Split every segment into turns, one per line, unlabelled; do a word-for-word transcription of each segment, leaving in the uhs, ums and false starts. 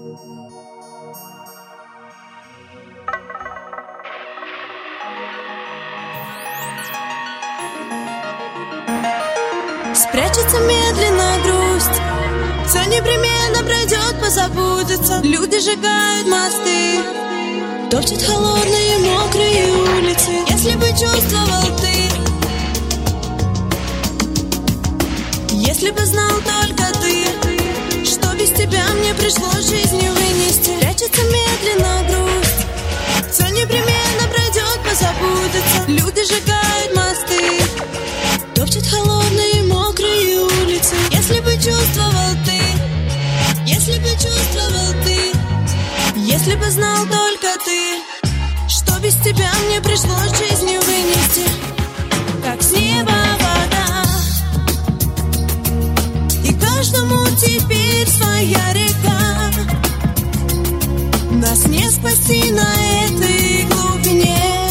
Спрячется медленно грусть, все непременно пройдет, позабудется. Люди сжигают мосты, топчут холодные мокрые улицы. Если бы чувствовал ты, если бы знал только ты, что без тебя мне пришлось жизнью вынести. Спрячется медленно грусть, все непременно пройдет, позабудется. Люди сжигают мосты, топчут холодные мокрые улицы. Если бы чувствовал ты, если бы чувствовал ты, если бы знал только ты, что без тебя мне пришлось жизнью вынести. Как с неба вода, и каждому теперь своя река. Нас не спасти на этой глубине.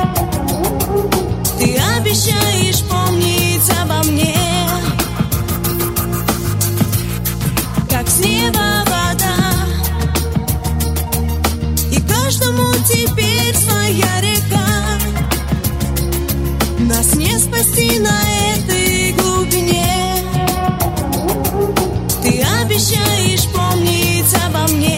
Ты обещаешь помнить обо мне. Как с неба вода, и каждому теперь своя река. Нас не спасти на этой глубине. Ты обещаешь помнить обо мне.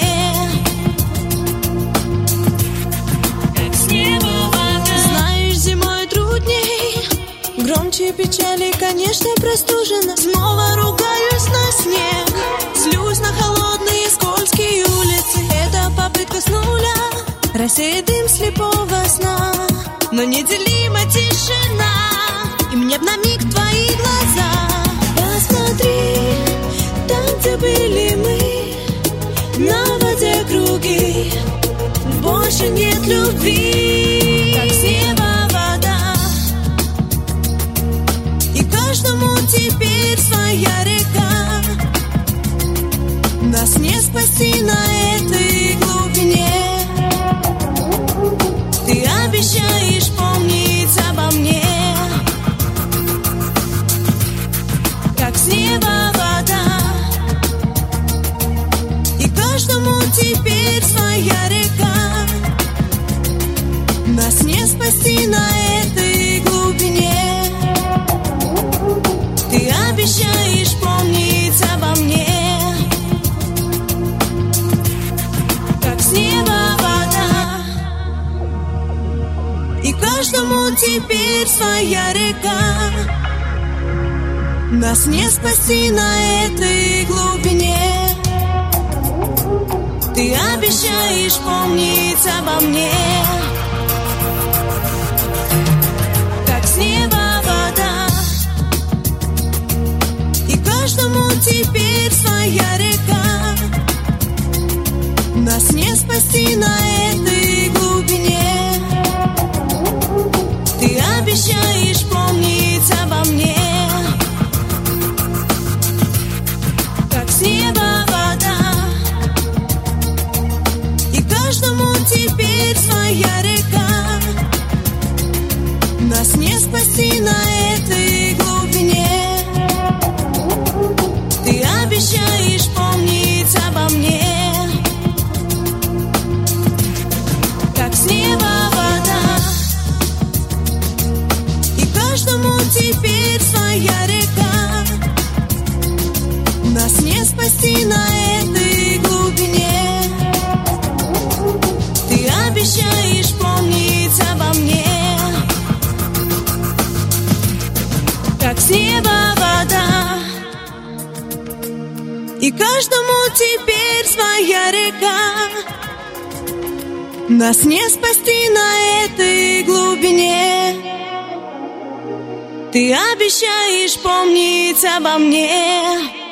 Как с неба вода. Знаешь, зимой трудней, громче печали, конечно, простужена. Снова ругаюсь на снег, злюсь на холодные скользкие улицы. Это попытка с нуля рассеять дым слепого сна. Но неделима тишина, и мне б на миг твои глаза. Посмотри, там, где были мы, на воде круги, больше нет любви. Как с неба вода, и каждому теперь своя река. Нас не спасти на этой глубине. Ты обещаешь помнить обо мне. Как с неба вода, и каждому теперь своя река. Нас не спасти на этой глубине. Ты обещаешь помнить обо мне. Как с неба вода, и каждому теперь своя река. Нас не спасти на этой глубине. Ты обещаешь помнить обо мне. Как с неба вода, и каждому теперь своя река. Нас не спасти на этой глубине. Ты обещаешь помнить обо мне. Как с неба вода, и каждому теперь своя река. Нас не спасти на этой глубине. Ты обещаешь помнить обо мне. Как с неба вода, и каждому теперь своя река. Нас не спасти на этой глубине. Ты обещаешь помнить обо мне. Как с неба вода, и каждому теперь своя река. Нас не спасти на этой глубине. Ты обещаешь помнить обо мне.